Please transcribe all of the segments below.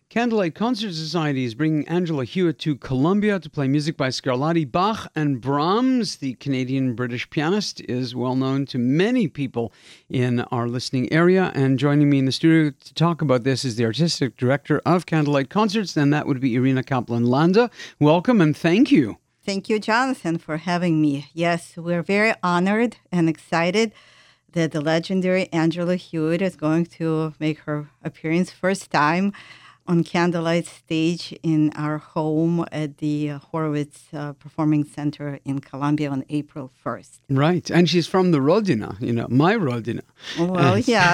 Candlelight Concert Society is bringing Angela Hewitt to Columbia to play music by Scarlatti, Bach, and Brahms. The Canadian-British pianist is well known to many people in our listening area. And joining me in the studio to talk about this is the artistic director of Candlelight Concerts, and that would be Irina Kaplan-Landa. Welcome and thank you. Thank you, Jonathan, for having me. Yes, we're very honored and excited that the legendary Angela Hewitt is going to make her appearance first time on Candlelight stage in our home at the Horowitz Performing Center in Columbia on April 1st. Right. And she's from the Rodina, my Rodina. Well,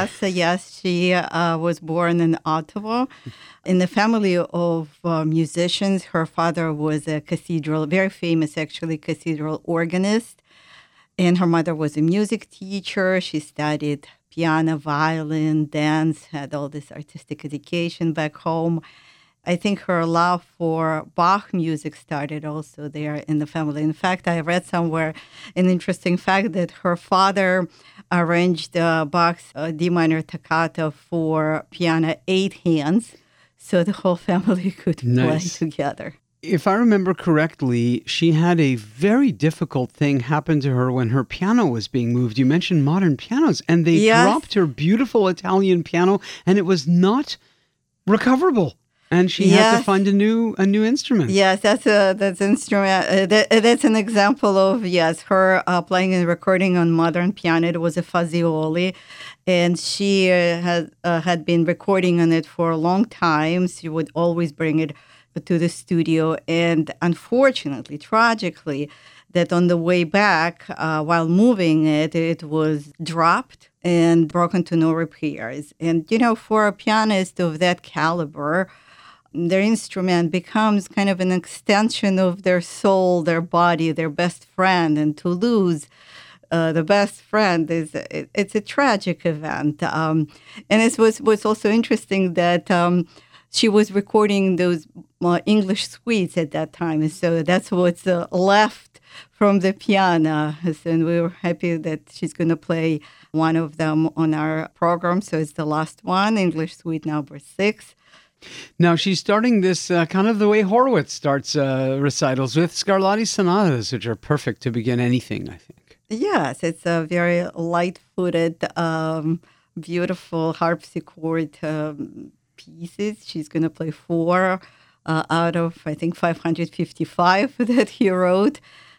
yes. She was born in Ottawa in the family of musicians. Her father was a very famous cathedral organist. And her mother was a music teacher. She studied piano, violin, dance, had all this artistic education back home. I think her love for Bach music started also there in the family. In fact, I read somewhere an interesting fact that her father arranged Bach's D minor toccata for piano 8 hands, so the whole family could play together. If I remember correctly, she had a very difficult thing happen to her when her piano was being moved. You mentioned modern pianos, and they dropped her beautiful Italian piano, and it was not recoverable. And she had to find a new instrument. Yes, that's instrument. That's an example of her playing and recording on modern piano. It was a Fazioli, and she had been recording on it for a long time. She would always bring it to the studio, and unfortunately, tragically, that on the way back, while moving it, it was dropped and broken to no repairs. And, for a pianist of that caliber, their instrument becomes kind of an extension of their soul, their body, their best friend. And to lose the best friend it's a tragic event. And it was also interesting that she was recording those English suites at that time. And so that's what's left from the piano. And we were happy that she's going to play one of them on our program. So it's the last one, English Suite number 6. Now, she's starting this kind of the way Horowitz starts recitals with Scarlatti sonatas, which are perfect to begin anything, I think. Yes, it's a very light-footed, beautiful harpsichord pieces. She's going to play 4 out of, I think, 555 that he wrote.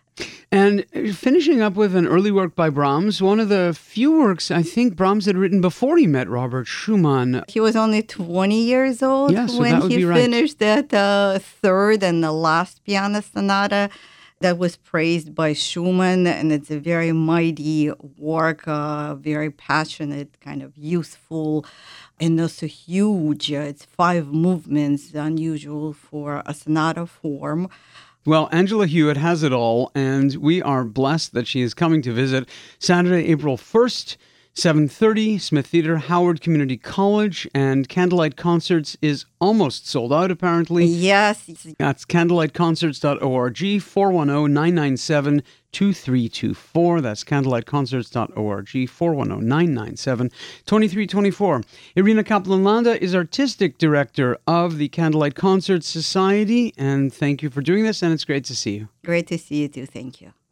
And finishing up with an early work by Brahms, one of the few works I think Brahms had written before he met Robert Schumann. He was only 20 years old when he finished that third and the last piano sonata that was praised by Schumann. And it's a very mighty work, very passionate, kind of useful, and also huge. It's 5 movements, unusual for a sonata form. Well, Angela Hewitt has it all, and we are blessed that she is coming to visit Saturday, April 1st, 7:30, Smith Theater, Howard Community College, and Candlelight Concerts is almost sold out, apparently. Yes. That's candlelightconcerts.org, 410-997-2324. That's candlelightconcerts.org, 410-997-2324. Irina Kaplan-Landa is artistic director of the Candlelight Concert Society, and thank you for doing this, and it's great to see you. Great to see you too. Thank you.